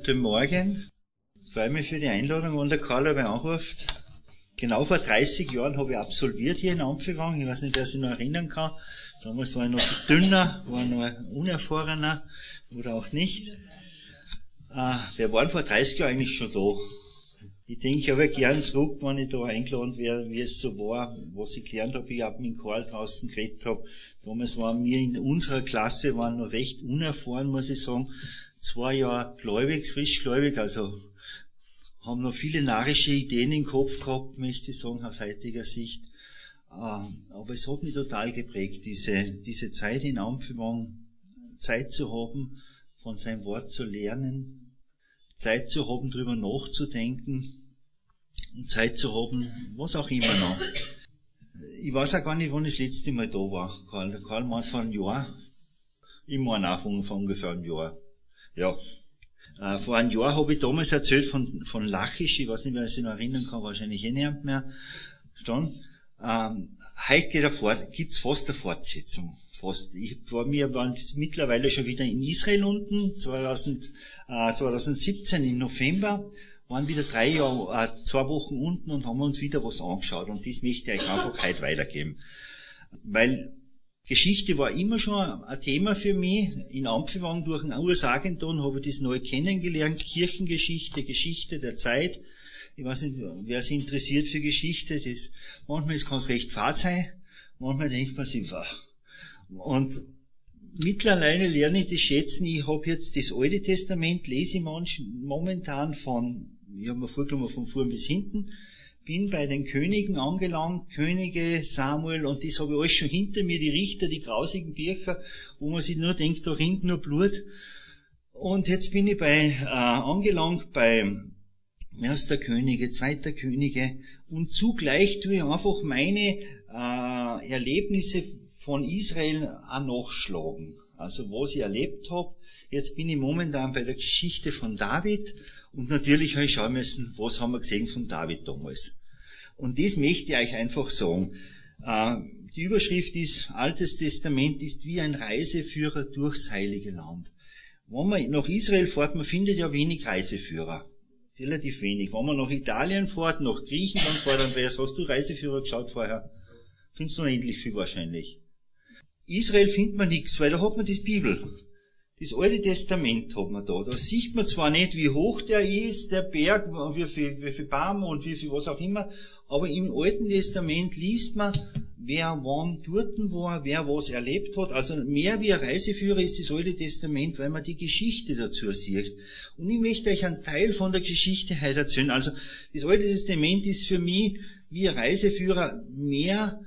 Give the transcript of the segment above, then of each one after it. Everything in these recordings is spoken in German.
Guten Morgen. Ich freue mich für die Einladung, wenn der Karl aber anruft. Genau vor 30 Jahren habe ich absolviert hier in Ampfewang. Ich weiß nicht, wer sich noch erinnern kann. Damals war ich noch dünner, war noch unerfahrener oder auch nicht. Wir waren vor 30 Jahren eigentlich schon da. Ich denke aber gern zurück, wenn ich da eingeladen wäre, wie es so war, was ich gelernt habe. Ich habe mit Karl draußen geredet habe. Damals waren wir in unserer Klasse waren noch recht unerfahren, muss ich sagen. 2 Jahre gläubig, frisch gläubig, also haben noch viele narrische Ideen im Kopf gehabt, möchte ich sagen, aus heutiger Sicht. Aber es hat mich total geprägt, diese Zeit in Ampfewang, Zeit zu haben, von seinem Wort zu lernen, Zeit zu haben, drüber nachzudenken, Zeit zu haben, was auch immer noch. Ich weiß auch gar nicht, wann ich das letzte Mal da war, Karl. Der Karl meint vor einem Jahr. Ich meine auch von ungefähr einem Jahr. Ja. Vor einem Jahr habe ich damals erzählt von Lachisch. Ich weiß nicht, wer sich noch erinnern kann, wahrscheinlich niemand mehr. Dann, heute gibt's fast eine Fortsetzung. Fast. Wir waren mittlerweile schon wieder in Israel unten, 2017 im November, waren wieder 2 Wochen unten und haben uns wieder was angeschaut. Und das möchte ich euch einfach heute weitergeben. Weil Geschichte war immer schon ein Thema für mich. In Ampfewang durch den Urs Argenton habe ich das neu kennengelernt. Kirchengeschichte, Geschichte der Zeit. Ich weiß nicht, wer sich interessiert für Geschichte. Manchmal kann es recht fad sein. Manchmal denkt man sich, und mittlerweile lerne ich das schätzen. Ich habe jetzt das Alte Testament, lese ich momentan ich habe mir vorgenommen von vorn bis hinten, bin bei den Königen angelangt, Könige, Samuel, und das habe ich alles schon hinter mir, die Richter, die grausigen Bücher, wo man sich nur denkt, da rinnt nur Blut. Und jetzt bin ich angelangt bei 1. Könige, 2. Könige, und zugleich tue ich einfach meine Erlebnisse von Israel auch nachschlagen. Also was ich erlebt habe. Jetzt bin ich momentan bei der Geschichte von David, und natürlich habe ich schauen müssen, was haben wir gesehen von David damals. Und das möchte ich euch einfach sagen. Die Überschrift ist, Altes Testament ist wie ein Reiseführer durchs Heilige Land. Wenn man nach Israel fährt, man findet ja wenig Reiseführer. Relativ wenig. Wenn man nach Italien fährt, nach Griechenland fährt, dann hast du Reiseführer geschaut vorher? Findest du noch endlich viel wahrscheinlich. Israel findet man nichts, weil da hat man die Bibel. Das Alte Testament hat man da. Da sieht man zwar nicht, wie hoch der ist, der Berg, wie viel Baum und wie viel was auch immer, aber im Alten Testament liest man, wer wann dort war, wer was erlebt hat. Also mehr wie ein Reiseführer ist das Alte Testament, weil man die Geschichte dazu sieht. Und ich möchte euch einen Teil von der Geschichte heute erzählen. Also das Alte Testament ist für mich wie ein Reiseführer mehr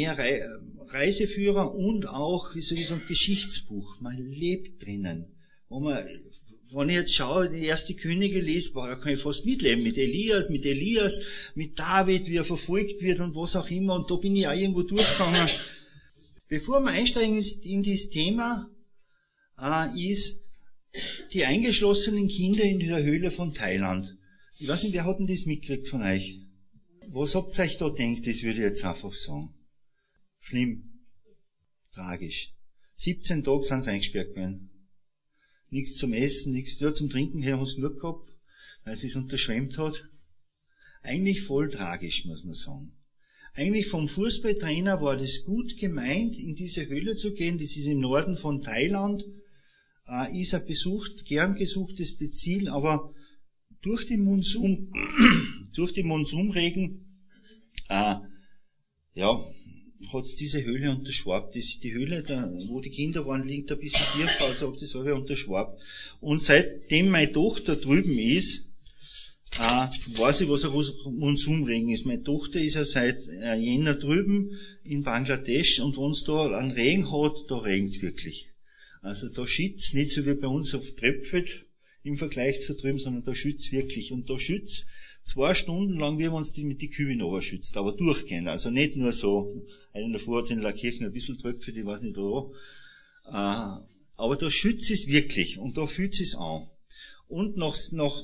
Reiseführer und auch, wie soll ich sagen, Geschichtsbuch. Man lebt drinnen. Wenn ich jetzt schaue, die 1. Könige lese, da kann ich fast mitleben. Mit Elias, mit David, wie er verfolgt wird und was auch immer. Und da bin ich auch irgendwo durchgegangen. Bevor wir einsteigen in das Thema, ist die eingeschlossenen Kinder in der Höhle von Thailand. Ich weiß nicht, wer hat denn das mitgekriegt von euch? Was habt ihr euch da gedacht? Das würde ich jetzt einfach sagen. Schlimm. Tragisch. 17 Tage sind sie eingesperrt gewesen. Nichts zum Essen, nichts zum Trinken her haben sie nur gehabt, weil es sich unterschwemmt hat. Eigentlich voll tragisch, muss man sagen. Eigentlich vom Fußballtrainer war das gut gemeint, in diese Höhle zu gehen. Das ist im Norden von Thailand. Ist ein gern gesuchtes Ziel, aber durch den Monsunregen, hat es diese Höhle unterschwappt. Die Höhle, wo die Kinder waren, liegt ein bisschen tiefer, also hat es alles unterschwappt. Und seitdem meine Tochter drüben ist, weiß ich, was ein Monsunregen ist. Meine Tochter ist ja seit Jänner drüben in Bangladesch, und wenn es da einen Regen hat, da regnet es wirklich. Also da schützt nicht so wie bei uns auf Tröpfelt im Vergleich zu drüben, sondern da schützt wirklich. Und da schützt 2 Stunden lang, wie wenn es mit die Kühe runterschützt, aber durchgehend. Also nicht nur so, einer davor hat es in der Kirche ein bisschen Tröpfelt, ich weiß nicht wo. Aber da schützt es wirklich und da fühlt es an. Und nach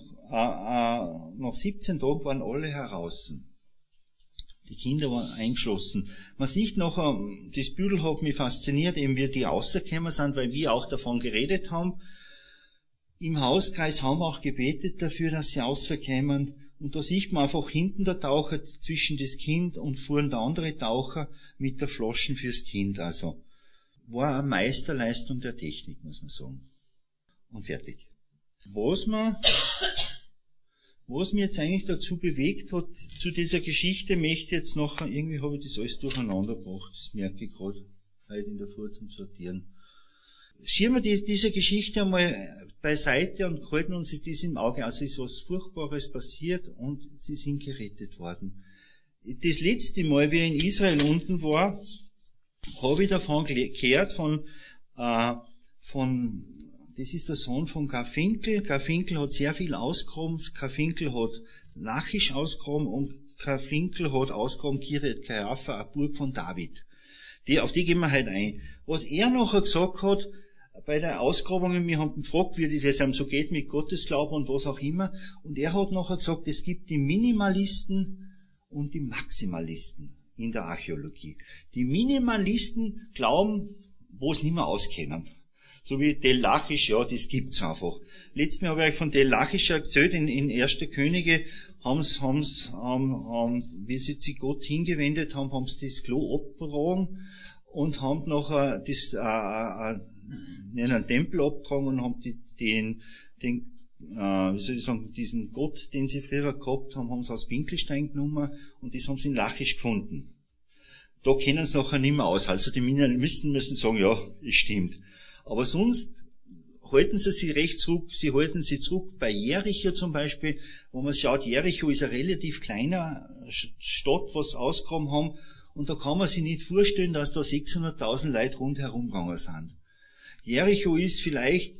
17 Tagen waren alle heraus. Die Kinder waren eingeschlossen. Man sieht nachher, das Büdel hat mich fasziniert, eben wie die rausgekommen sind, weil wir auch davon geredet haben. im Hauskreis haben wir auch gebetet dafür, dass sie rauskämen. Und da sieht man einfach hinten der Taucher zwischen das Kind und vorn der andere Taucher mit der Flaschen fürs Kind. Also war eine Meisterleistung der Technik, muss man sagen. Und fertig. Was mir jetzt eigentlich dazu bewegt hat, zu dieser Geschichte, möchte ich jetzt nachher, irgendwie habe ich das alles durcheinander gebracht, das merke ich gerade heute in der Früh zum Sortieren. Schieben wir diese Geschichte einmal beiseite und halten uns das im Auge. Also ist was Furchtbares passiert und sie sind gerettet worden. Das letzte Mal, wie ich in Israel unten war, habe ich davon gehört das ist der Sohn von Garfinkel. Garfinkel hat sehr viel ausgegraben. Garfinkel hat Lachisch ausgegraben und Garfinkel hat ausgegraben Kiryat Kaiafa, eine Burg von David. Auf die gehen wir heute ein. Was er nachher gesagt hat, bei der Ausgrabungen, wir haben ihn gefragt, wie das einem so geht mit Gottesglauben und was auch immer, und er hat nachher gesagt, es gibt die Minimalisten und die Maximalisten in der Archäologie. Die Minimalisten glauben, wo es nicht mehr auskennen. So wie Tel Lachisch, ja, das gibt's einfach. Letztes Mal habe ich euch von Tel Lachisch erzählt, in 1. Könige wie sie sich Gott hingewendet haben, haben sie das Klo abgetragen und haben nachher einen Tempel abgetragen und haben diesen Gott, den sie früher gehabt haben, haben sie aus Pinkelstein genommen und das haben sie in Lachisch gefunden. Da kennen sie nachher nicht mehr aus. Also die Minimalisten müssen sagen, ja, es stimmt. Aber sonst halten sie sich recht zurück. Sie halten sich zurück bei Jericho zum Beispiel. Wo man schaut, Jericho ist eine relativ kleine Stadt, was ausgegraben haben. Und da kann man sich nicht vorstellen, dass da 600.000 Leute rundherum gegangen sind. Jericho ist vielleicht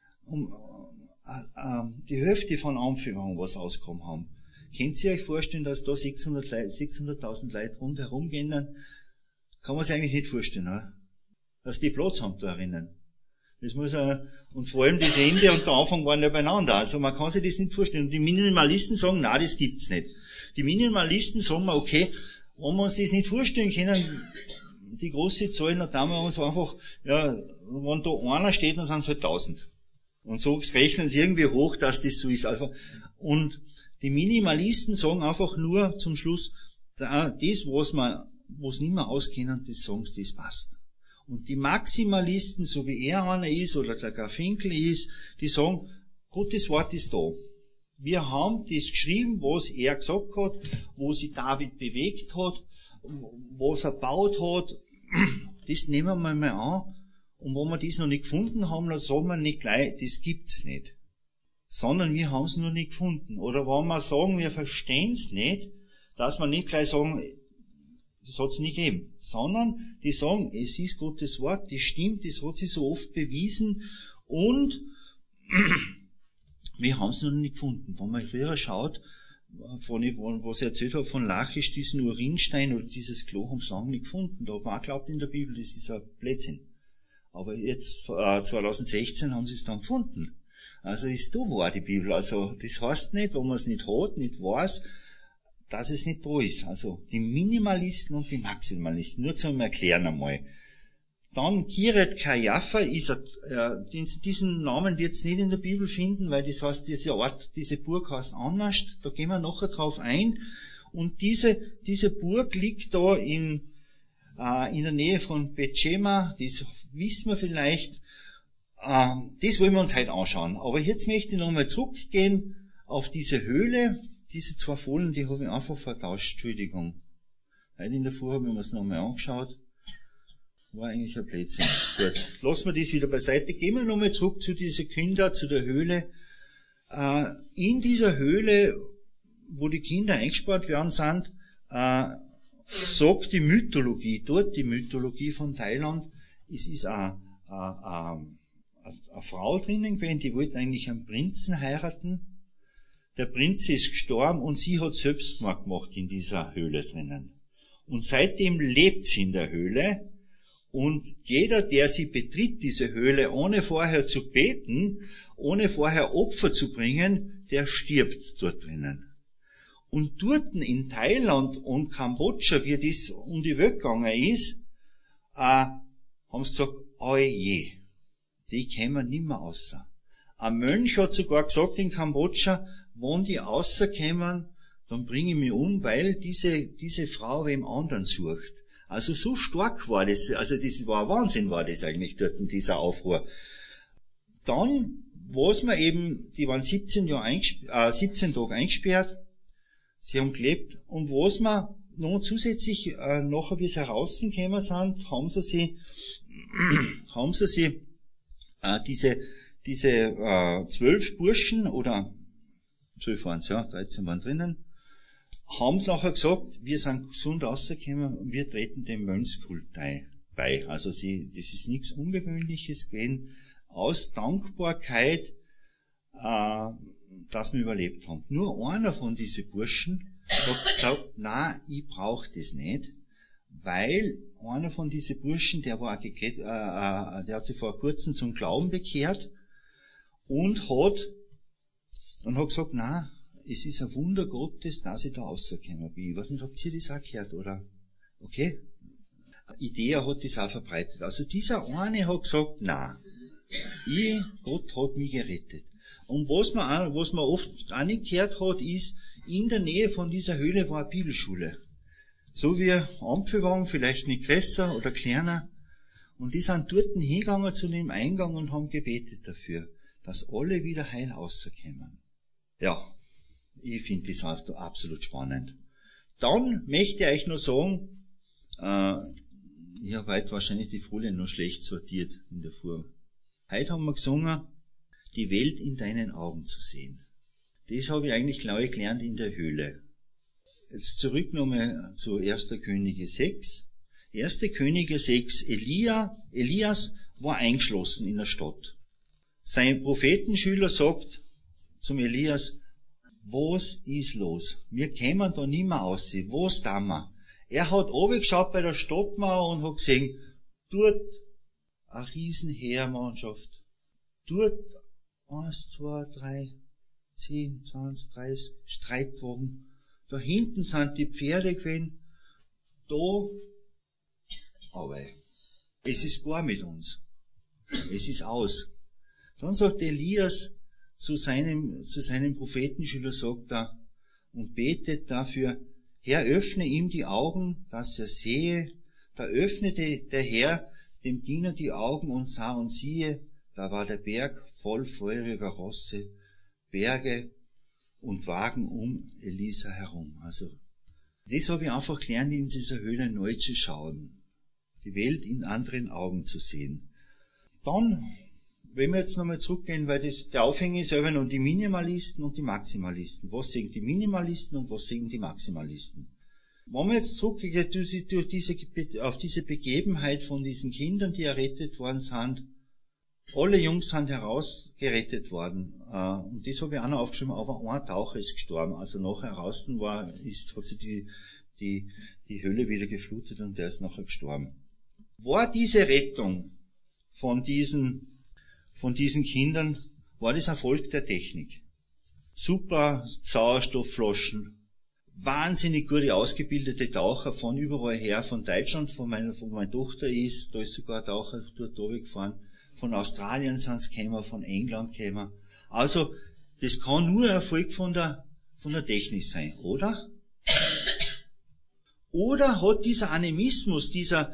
die Hälfte von Anfang was ausgegraben haben. Könnt ihr euch vorstellen, dass da 600.000 Leute rundherum gehen? Kann man sich eigentlich nicht vorstellen, oder? Dass die Platz haben da drinnen. Das muss und vor allem das Ende und der Anfang waren ja beieinander. Also man kann sich das nicht vorstellen. Und die Minimalisten sagen, nein, das gibt's nicht. Die Minimalisten sagen wir, okay, wenn wir uns das nicht vorstellen können, die große Zahl, dann tun wir uns einfach, ja, wenn da einer steht, dann sind es halt 1000. Und so rechnen sie irgendwie hoch, dass das so ist. Also, und die Minimalisten sagen einfach nur zum Schluss, das, was nicht mehr auskennen, das sagen sie, das passt. Und die Maximalisten, so wie er einer ist oder der Garfinkel ist, die sagen, Gottes Wort ist da. Wir haben das geschrieben, was er gesagt hat, wo sich David bewegt hat, was er gebaut hat. Das nehmen wir mal an. Und wenn wir das noch nicht gefunden haben, dann sagen wir nicht gleich, das gibt's nicht. Sondern wir haben es noch nicht gefunden. Oder wenn wir sagen, wir verstehen es nicht, dass wir nicht gleich sagen, das hat es nicht gegeben, sondern die sagen, es ist Gottes Wort, das stimmt, das hat sich so oft bewiesen und wir haben es noch nicht gefunden. Wenn man früher schaut, was ich erzählt habe von Lachisch, diesen Urinstein oder dieses Klo, haben sie lange nicht gefunden. Da hat man auch geglaubt in der Bibel, das ist ein Blödsinn. Aber jetzt, 2016, haben sie es dann gefunden. Also ist da wahr, die Bibel. Also das heißt nicht, wenn man es nicht hat, nicht weiß, dass es nicht da ist. Also die Minimalisten und die Maximalisten. Nur zum Erklären einmal. Dann Kiryat Kaiafa ist, diesen Namen wird es nicht in der Bibel finden, weil das heißt, dieser Ort, diese Burg heißt anders. Da gehen wir nachher drauf ein. Und diese Burg liegt da in der Nähe von Bethshema. Das wissen wir vielleicht. Das wollen wir uns heute anschauen. Aber jetzt möchte ich nochmal zurückgehen auf diese Höhle. Diese 2 Folien, die habe ich einfach vertauscht. Entschuldigung. Heute in der Früh habe ich mir das nochmal angeschaut. War eigentlich ein Blödsinn. Gut, lassen wir das wieder beiseite. Gehen wir nochmal zurück zu dieser Kinder, zu der Höhle. In dieser Höhle, wo die Kinder eingesperrt werden sind, sagt die Mythologie, dort die Mythologie von Thailand, es ist eine Frau drinnen gewesen, die wollte eigentlich einen Prinzen heiraten. Der Prinz ist gestorben und sie hat Selbstmord gemacht in dieser Höhle drinnen. Und seitdem lebt sie in der Höhle. Und jeder, der sie betritt, diese Höhle, ohne vorher zu beten, ohne vorher Opfer zu bringen, der stirbt dort drinnen. Und dort in Thailand und Kambodscha, wie das um die Welt gegangen ist, haben sie gesagt, oje, die kämen nicht mehr raus. Ein Mönch hat sogar gesagt in Kambodscha, wenn die rauskommen, dann bringe ich mich um, weil diese Frau wem anderen sucht. Also so stark war das, also das war ein Wahnsinn, war das eigentlich dort in dieser Aufruhr. Dann, was man eben, die waren 17 Tage eingesperrt, sie haben gelebt, und was man noch zusätzlich, nachher wie sie herausgekommen sind, haben sie diese 12 Burschen, oder 12 waren es, ja, 13 waren drinnen, haben nachher gesagt, wir sind gesund rausgekommen und wir treten dem Mönchskult bei. Also das ist nichts Ungewöhnliches gewesen, aus Dankbarkeit, dass wir überlebt haben. Nur einer von diesen Burschen hat gesagt, nein, ich brauche das nicht, weil einer von diesen Burschen, der hat sich vor kurzem zum Glauben bekehrt und hat gesagt, nein, es ist ein Wunder Gottes, dass ich da rausgekommen bin. Ich weiß nicht, habt ihr das auch gehört, oder? Okay? Idee hat das auch verbreitet. Also dieser eine hat gesagt, nein, Gott hat mich gerettet. Und was man oft auch nicht gehört hat, ist, in der Nähe von dieser Höhle war eine Bibelschule. So wie Ampelwagen, vielleicht nicht größer oder kleiner. Und die sind dort hingegangen zu dem Eingang und haben gebetet dafür, dass alle wieder heil rauskommen. Ja, ich finde das absolut spannend. Dann möchte ich euch noch sagen, ich habe heute wahrscheinlich die Folie noch schlecht sortiert in der Früh. Heute haben wir gesungen, die Welt in deinen Augen zu sehen. Das habe ich eigentlich, glaube ich, gelernt in der Höhle. Jetzt zurück nochmal zu 1. Könige 6. 1. Könige 6, Elias war eingeschlossen in der Stadt. Sein Prophetenschüler sagt zum Elias, was ist los? Wir kämen da nicht mehr raus. Was tun wir? Er hat runtergeschaut bei der Stadtmauer und hat gesehen, dort eine riesen Heermannschaft. Dort 1, 2, 3, 10, 20, 30 Streitwagen. Da hinten sind die Pferde gewesen. Da, aber es ist gar mit uns. Es ist aus. Dann sagt Elias zu seinem Prophetenschüler, sagt er, und betet dafür, Herr, öffne ihm die Augen, dass er sehe. Da öffnete der Herr dem Diener die Augen und sah und siehe, da war der Berg voll feuriger Rosse, Berge und Wagen um Elisa herum. Also, das habe ich einfach gelernt, in dieser Höhle neu zu schauen, die Welt in anderen Augen zu sehen. Dann, wenn wir jetzt nochmal zurückgehen, weil der Aufhänger ist selber noch die Minimalisten und die Maximalisten. Was sehen die Minimalisten und was sehen die Maximalisten? Wenn wir jetzt zurückgehen auf diese Begebenheit von diesen Kindern, die errettet worden sind, alle Jungs sind herausgerettet worden. Und das habe ich auch noch aufgeschrieben, aber ein Taucher ist gestorben. Also nachher draußen hat sich die Höhle wieder geflutet und der ist nachher gestorben. War diese Rettung von diesen Kindern, war das Erfolg der Technik? Super Sauerstoffflaschen, wahnsinnig gute ausgebildete Taucher von überall her, von Deutschland, von meiner Tochter da ist sogar ein Taucher dort runtergefahren, von Australien sind sie gekommen, von England gekommen. Also, das kann nur Erfolg von der Technik sein, oder? Oder hat dieser Animismus, dieser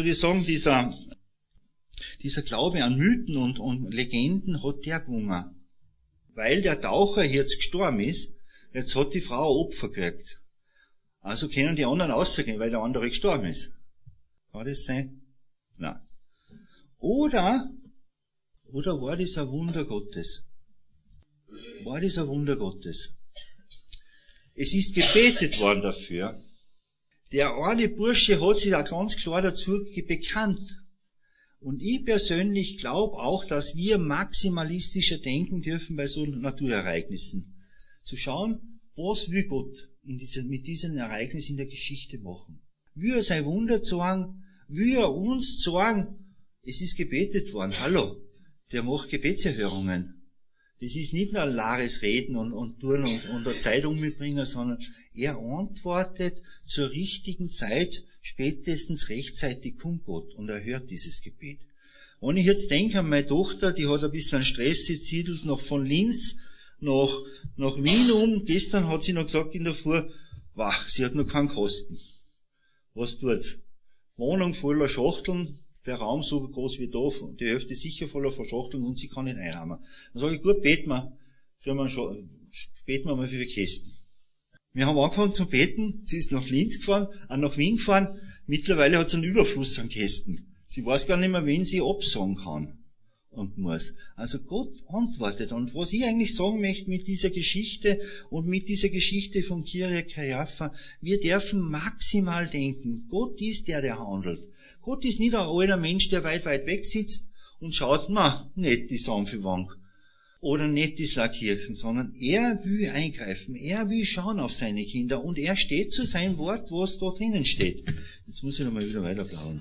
Glaube an Mythen und Legenden, hat der gewonnen? Weil der Taucher jetzt gestorben ist, jetzt hat die Frau ein Opfer gekriegt. Also können die anderen rausgehen, weil der andere gestorben ist. Kann das sein? Nein. Oder war das ein Wunder Gottes? War das ein Wunder Gottes? Es ist gebetet worden dafür. Der eine Bursche hat sich da ganz klar dazu bekannt. Und ich persönlich glaube auch, dass wir maximalistischer denken dürfen bei so Naturereignissen. Zu schauen, was will Gott mit diesen Ereignissen in der Geschichte machen. Will er sein Wunder zeigen? Will er uns zeigen? Es ist gebetet worden. Hallo, der macht Gebetserhörungen. Das ist nicht nur ein lares Reden und Tun und eine Zeitung mitbringen, sondern er antwortet zur richtigen Zeit, spätestens rechtzeitig kommt Gott und er hört dieses Gebet. Wenn ich jetzt denke an meine Tochter, die hat ein bisschen einen Stress, sie zieht noch von Linz nach Wien um. Gestern hat sie noch gesagt in der Früh, wow, sie hat noch keinen Kosten. Was tut's? Wohnung voller Schachteln, der Raum so groß wie da, die Hälfte sicher voller Schachteln und sie kann nicht einrahmen. Dann sage ich, gut, beten wir mal für die Kästen. Wir haben angefangen zu beten, sie ist nach Wien gefahren, mittlerweile hat sie einen Überfluss an Kästen. Sie weiß gar nicht mehr, wen sie absagen kann und muss. Also Gott antwortet. Und was ich eigentlich sagen möchte mit dieser Geschichte und mit dieser Geschichte von Kyriak Kajapha, wir dürfen maximal denken. Gott ist der handelt. Gott ist nicht ein alter Mensch, der weit weg sitzt und schaut, nicht die Sanftwank oder nicht die Slakirchen, sondern er will eingreifen. Er will schauen auf seine Kinder und er steht zu seinem Wort, was da drinnen steht. Jetzt muss ich noch mal wieder weiterblauen.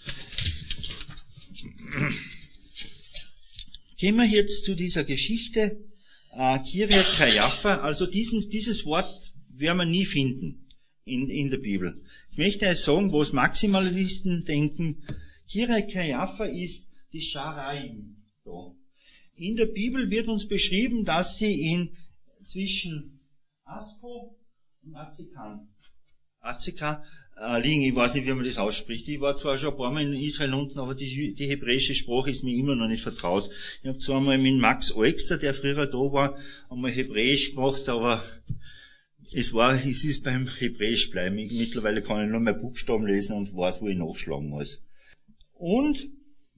Gehen wir jetzt zu dieser Geschichte, Kyriak Kajapha, also dieses Wort werden wir nie finden in der Bibel. Jetzt möchte ich sagen, was Maximalisten denken, Kyriak Kajapha ist die Sharaim da. In der Bibel wird uns beschrieben, dass sie zwischen Asko und Azekah liegen. Ich weiß nicht, wie man das ausspricht. Ich war zwar schon ein paar Mal in Israel unten, aber die hebräische Sprache ist mir immer noch nicht vertraut. Ich habe zwar mal mit Max Olkster, der früher da war, einmal Hebräisch gemacht, aber es ist beim Hebräisch bleiben. Mittlerweile kann ich nur mehr Buchstaben lesen und weiß, wo ich nachschlagen muss. Und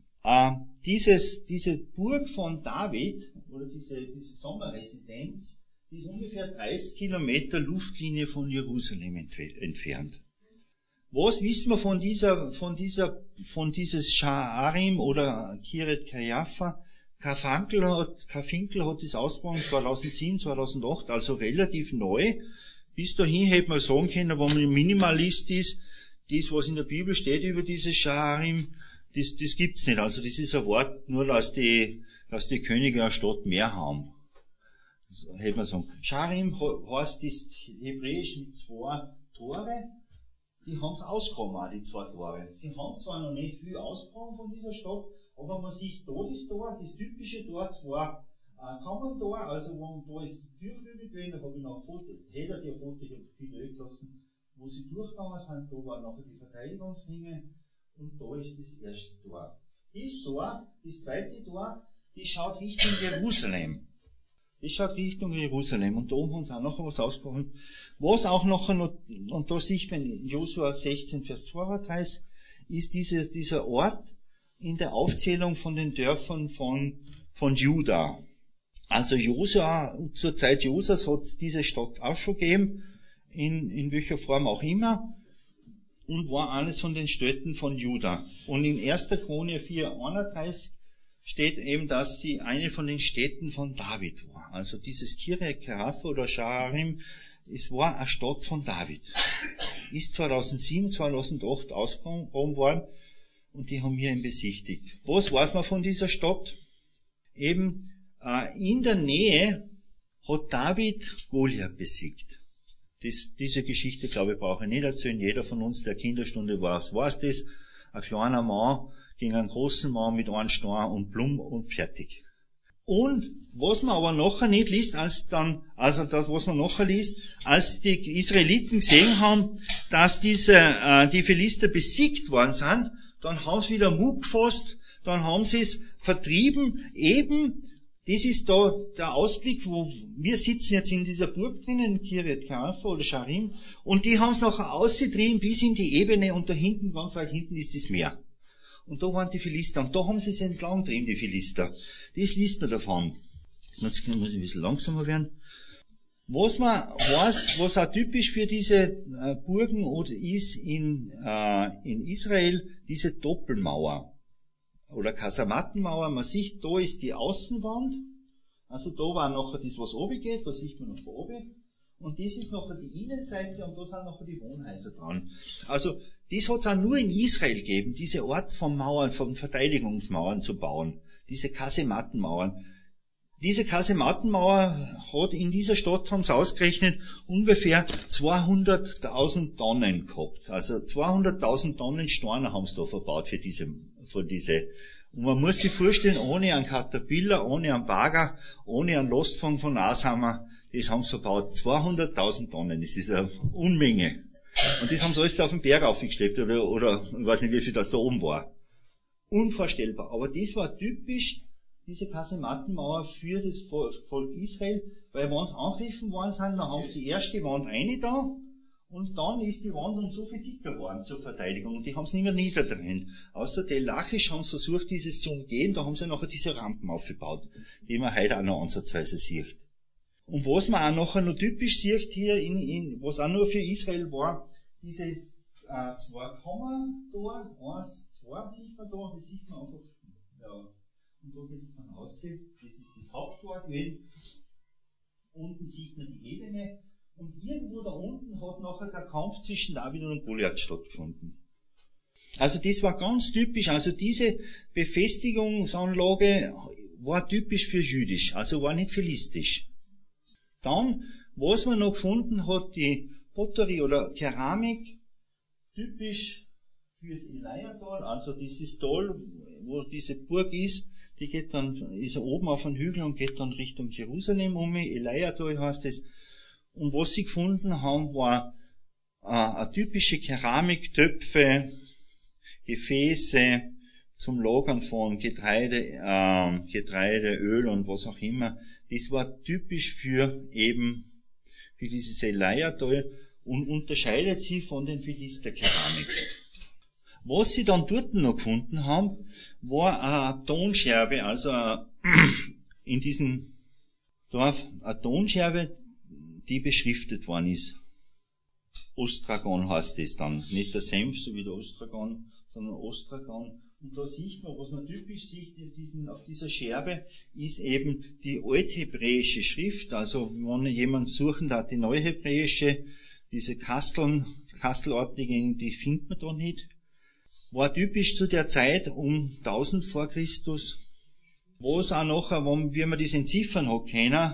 diese Burg von David, oder diese Sommerresidenz, die ist ungefähr 30 Kilometer Luftlinie von Jerusalem entfernt. Was wissen wir von dieses Sha'arim oder Kyriat Kajapha? Karfinkel hat das ausgebaut 2007, 2008, also relativ neu. Bis dahin hätte man sagen können, wenn man Minimalist ist, das, was in der Bibel steht über dieses Sha'arim, das gibt's nicht. Also das ist ein Wort, nur dass die Könige eine Stadt mehr haben. So hätte man sagen. Sha'arim heißt das Hebräisch mit 2 Tore. Die haben's ausgekommen, die 2 Tore. Sie haben zwar noch nicht viel ausgekommen von dieser Stadt, aber man sieht da das Tor, das typische Tor, 2 Kammerntor, also da ist die Türflügel gewesen, da habe ich noch ein Foto, jeder der Foto, ich habe viel Öl gelassen, wo sie durchgegangen sind, da waren nachher die Verteidigungsringe und da ist das erste Tor. Das Tor, das zweite Tor, das schaut Richtung Jerusalem. Das schaut Richtung Jerusalem. Und da oben haben sie auch noch was ausgesprochen. Was auch noch, und da sieht man in Josua 16, Vers 32, ist dieser Ort in der Aufzählung von den Dörfern von Juda. Also Josua, zur Zeit Josas hat es diese Stadt auch schon gegeben, in welcher Form auch immer, und war eines von den Städten von Juda. Und in 1. Chronik 4,31 steht eben, dass sie eine von den Städten von David war. Also dieses Kyriak Kajapha oder Sha'arim, es war eine Stadt von David. Ist 2007, 2008 ausgegraben worden und die haben wir ihn besichtigt. Was weiß man von dieser Stadt? Eben in der Nähe hat David Goliath besiegt. Diese Geschichte, glaube ich, brauche ich nicht erzählen. Jeder von uns, der Kinderstunde weiß das. Ein kleiner Mann gegen einen großen Mann mit einem Stein und Blum und fertig. Und was man aber nachher nicht liest, als die Israeliten gesehen haben, dass die Philister besiegt worden sind, dann haben sie wieder Mut gefasst, dann haben sie es vertrieben, eben, das ist da der Ausblick, wo wir sitzen jetzt in dieser Burg drinnen, Kyriat Kajapha oder Sha'arim, und die haben es nachher ausgetrieben bis in die Ebene und da hinten, ganz weit hinten ist das Meer. Und da waren die Philister. Und da haben sie es entlang drin, die Philister. Das liest man davon. Jetzt muss ich ein bisschen langsamer werden. Was man weiß, was auch typisch für diese Burgen ist in Israel, diese Doppelmauer. Oder Kasamattenmauer. Man sieht, da ist die Außenwand. Also da war nachher das, was oben geht. Da sieht man noch von oben. Und das ist nachher die Innenseite und da sind nachher die Wohnhäuser dran. Also, das hat es auch nur in Israel gegeben, diese Art von Mauern, von Verteidigungsmauern zu bauen. Diese Kasemattenmauern. Diese Kasemattenmauer hat in dieser Stadt, haben sie ausgerechnet, ungefähr 200.000 Tonnen gehabt. Also 200.000 Tonnen Steine haben sie da verbaut für diese Und man muss sich vorstellen, ohne einen Caterpillar, ohne einen Bagger, ohne einen Lastwagen von Nasheimer, das haben sie verbaut. 200.000 Tonnen, das ist eine Unmenge. Und das haben sie alles auf den Berg aufgeschleppt, oder ich weiß nicht, wie viel das da oben war. Unvorstellbar. Aber das war typisch, diese Kasemattenmauer für das Volk Israel, weil wenn sie angegriffen worden sind, dann haben sie die erste Wand rein da, und dann ist die Wand um so viel dicker geworden zur Verteidigung, und die haben es nicht mehr niedergedrängt. Außer der Lachisch haben sie versucht, dieses zu umgehen, da haben sie nachher diese Rampen aufgebaut, die man heute auch noch ansatzweise sieht. Und was man auch nachher noch typisch sieht hier, was auch nur für Israel war, diese zwei Kammern da, 1, 2 sieht man da, das sieht man einfach, ja. Und da geht's dann raus, das ist das Haupttor gewesen. Unten sieht man die Ebene. Und irgendwo da unten hat nachher der Kampf zwischen David und Goliath stattgefunden. Also das war ganz typisch, also diese Befestigungsanlage war typisch für jüdisch, also war nicht philistisch. Dann, was man noch gefunden hat, die Potterie oder Keramik, typisch fürs Eleiatal, also dieses Tal, wo diese Burg ist, die geht dann, ist oben auf einem Hügel und geht dann Richtung Jerusalem Eleiatal heißt es. Und was sie gefunden haben, war eine typische Keramik, Töpfe, Gefäße zum Lagern von Getreide, Öl und was auch immer. Das war typisch für dieses Eleiatal und unterscheidet sie von den Philisterkeramik. Was sie dann dort noch gefunden haben, war eine Tonscherbe, also in diesem Dorf eine Tonscherbe, die beschriftet worden ist. Ostragon heißt das dann. Nicht der Senf, so wie der Ostragon, sondern Ostragon. Und da sieht man, was man typisch sieht auf dieser Scherbe, ist eben die althebräische Schrift. Also, wenn jemand suchen darf, die neuhebräische, diese kastelartigen, die findet man da nicht. War typisch zu der Zeit um 1000 vor Christus. Was auch nachher, wie man das entziffern hat können,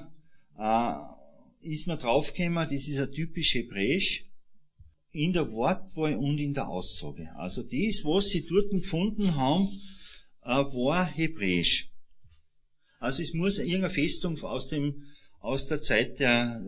ist man draufgekommen, das ist ein typisch Hebräisch, in der Wortwahl und in der Aussage. Also das, was sie dort gefunden haben, war Hebräisch. Also es muss irgendeine Festung aus der Zeit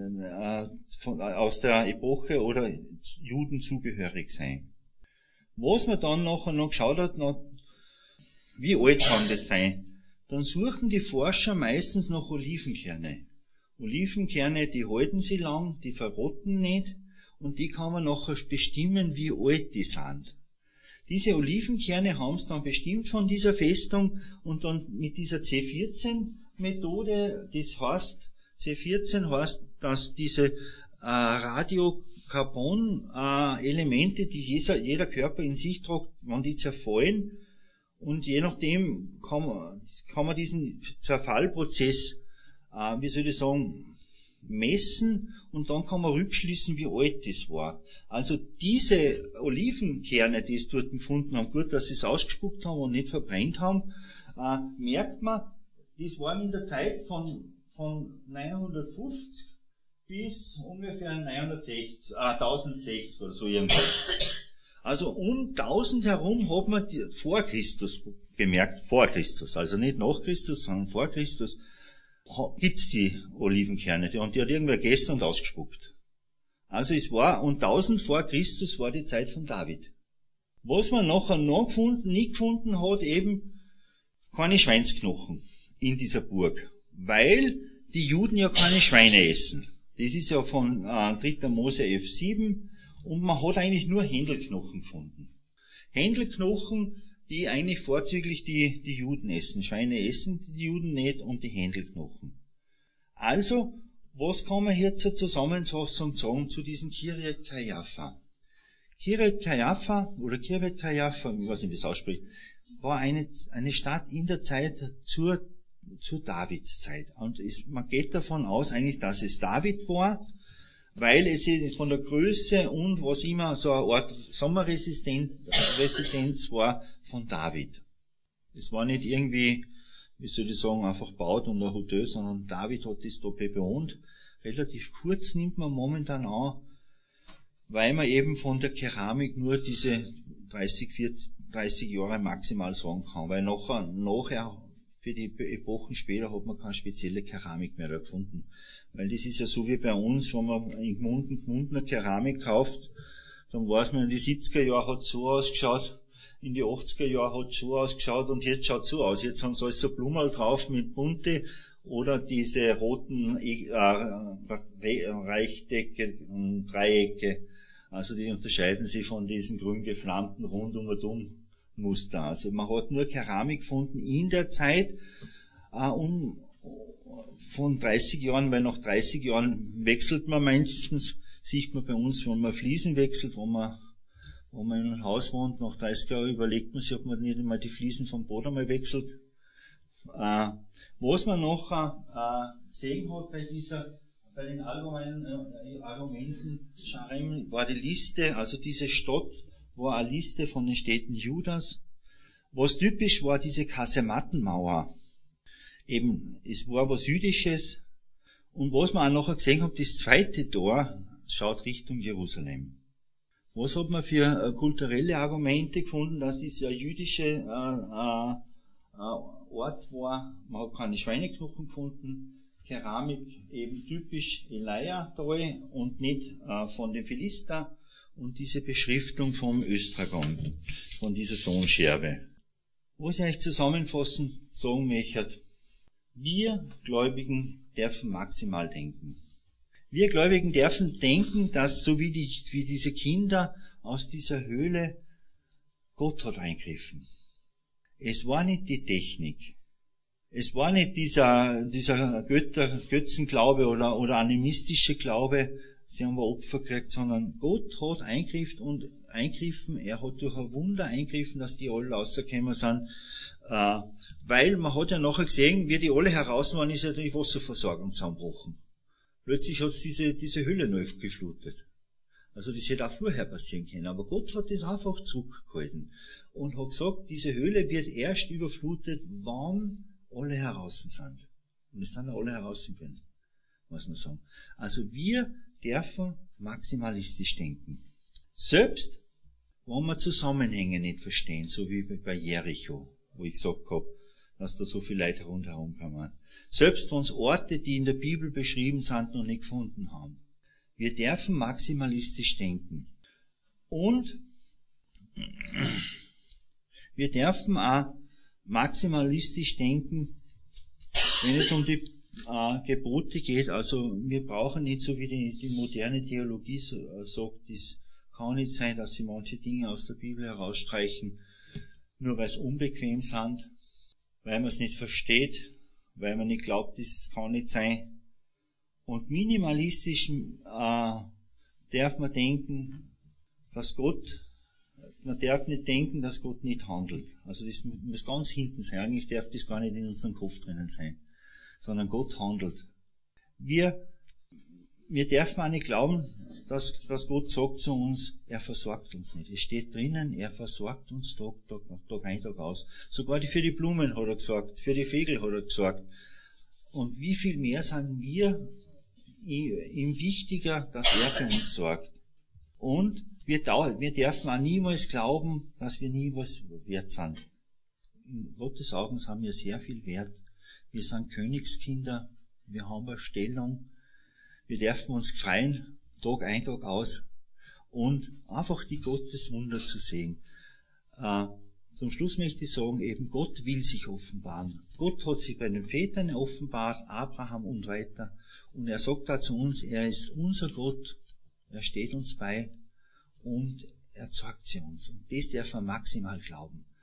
aus der Epoche oder Juden zugehörig sein. Was man dann nachher noch geschaut hat, wie alt kann das sein? Dann suchen die Forscher meistens nach Olivenkerne. Olivenkerne, die halten sie lang, die verrotten nicht, und die kann man nachher bestimmen, wie alt die sind. Diese Olivenkerne haben sie dann bestimmt von dieser Festung, und dann mit dieser C14-Methode, das heißt, C14 heißt, dass diese Radiokarbon-Elemente, die jeder Körper in sich trägt, wenn die zerfallen, und je nachdem kann man diesen Zerfallprozess messen, und dann kann man rückschließen, wie alt das war. Also diese Olivenkerne, die es dort gefunden haben, gut, dass sie es ausgespuckt haben und nicht verbrennt haben, merkt man, das waren in der Zeit von 950 bis ungefähr 1060 oder so irgendwas. Also um 1000 herum hat man vor Christus bemerkt, vor Christus, also nicht nach Christus, sondern vor Christus, gibt's die Olivenkerne, und die hat irgendwer gegessen und ausgespuckt. Also es war, und 1000 vor Christus war die Zeit von David. Was man nachher noch nie gefunden hat, eben keine Schweinsknochen in dieser Burg, weil die Juden ja keine Schweine essen. Das ist ja von 3. Mose 11,7, und man hat eigentlich nur Händelknochen gefunden. Händelknochen, die eigentlich vorzüglich die Juden essen. Schweine essen die Juden nicht, und die Händelknochen. Also, was kann man jetzt zur Zusammenfassung sagen zu diesem Kiryat Kajapha? Kiryat Kajapha, oder Kiryat Kajapha, ich weiß nicht, wie es ausspricht, war eine Stadt in der Zeit zur Davids Zeit. Und man geht davon aus eigentlich, dass es David war, weil es von der Größe und was immer so eine Art Sommerresidenz war von David. Es war nicht irgendwie, wie soll ich sagen, einfach gebaut und ein Hotel, sondern David hat das da bewohnt. Relativ kurz nimmt man momentan an, weil man eben von der Keramik nur diese 30, 30 Jahre maximal sagen kann, weil nachher für die Epochen später hat man keine spezielle Keramik mehr da gefunden. Weil das ist ja so wie bei uns, wenn man in Gmundner Keramik kauft, dann weiß man, in die 70er Jahre hat es so ausgeschaut, in die 80er Jahre hat es so ausgeschaut und jetzt schaut es so aus. Jetzt haben sie alles so Blumen drauf mit bunte oder diese roten Rechtecke und Dreiecke. Also die unterscheiden sich von diesen grün geflammten rundum Muster. Also man hat nur Keramik gefunden in der Zeit von 30 Jahren, weil nach 30 Jahren wechselt man meistens, sieht man bei uns, wenn man Fliesen wechselt, wo man in einem Haus wohnt, nach 30 Jahren überlegt man sich, ob man nicht einmal die Fliesen vom Boden mal wechselt. Was man noch sehen hat bei den allgemeinen Argumenten, war die Liste, also diese Stadt war eine Liste von den Städten Judas. Was typisch war, diese Kasemattenmauer. Eben, es war was Jüdisches. Und was man auch nachher gesehen hat, das zweite Tor schaut Richtung Jerusalem. Was hat man für kulturelle Argumente gefunden, dass das ein jüdischer Ort war? Man hat keine Schweineknochen gefunden. Keramik eben typisch Elia-Tal und nicht von den Philister. Und diese Beschriftung vom Östragon, von dieser Tonscherbe. Was ich euch zusammenfassend sagen möchte, wir Gläubigen dürfen maximal denken. Wir Gläubigen dürfen denken, dass so wie diese Kinder aus dieser Höhle, Gott hat eingegriffen. Es war nicht die Technik. Es war nicht dieser Götzenglaube oder animistische Glaube, sie haben Opfer gekriegt, sondern Gott hat eingegriffen, er hat durch ein Wunder eingegriffen, dass die alle rausgekommen sind, weil man hat ja nachher gesehen, wie die alle heraus waren, ist ja die Wasserversorgung zusammengebrochen. Plötzlich hat es diese Höhle neu geflutet. Also das hätte auch vorher passieren können, aber Gott hat das einfach zurückgehalten und hat gesagt, diese Höhle wird erst überflutet, wann alle heraus sind. Und es sind alle herausgekommen, muss man sagen. Also wir dürfen maximalistisch denken. Selbst wenn wir Zusammenhänge nicht verstehen, so wie bei Jericho, wo ich gesagt habe, dass da so viele Leute rundherum kamen. Selbst wenn es Orte, die in der Bibel beschrieben sind, noch nicht gefunden haben. Wir dürfen maximalistisch denken. Und wir dürfen auch maximalistisch denken, wenn es um die Gebote geht. Also wir brauchen nicht so wie die moderne Theologie sagt, es kann nicht sein, dass sie manche Dinge aus der Bibel herausstreichen, nur weil es unbequem sind, weil man es nicht versteht, weil man nicht glaubt, das kann nicht sein. Und minimalistisch darf man denken, dass man darf nicht denken, dass Gott nicht handelt. Also das muss ganz hinten sein. Eigentlich darf das gar nicht in unserem Kopf drinnen sein, sondern Gott handelt. Wir dürfen auch nicht glauben, dass Gott sagt zu uns, er versorgt uns nicht. Es steht drinnen, er versorgt uns Tag ein, Tag aus. Sogar für die Blumen hat er gesagt, für die Vögel hat er gesagt. Und wie viel mehr sind wir ihm wichtiger, dass er für uns sorgt. Und wir dürfen auch niemals glauben, dass wir nie was wert sind. In Gottes Augen sind wir sehr viel wert. Wir sind Königskinder, wir haben eine Stellung, wir dürfen uns freuen, Tag ein, Tag aus, und einfach die Gotteswunder zu sehen. Zum Schluss möchte ich sagen, eben Gott will sich offenbaren. Gott hat sich bei den Vätern offenbart, Abraham und weiter. Und er sagt da zu uns, er ist unser Gott, er steht uns bei und er zeigt sie uns. Und das darf man maximal glauben.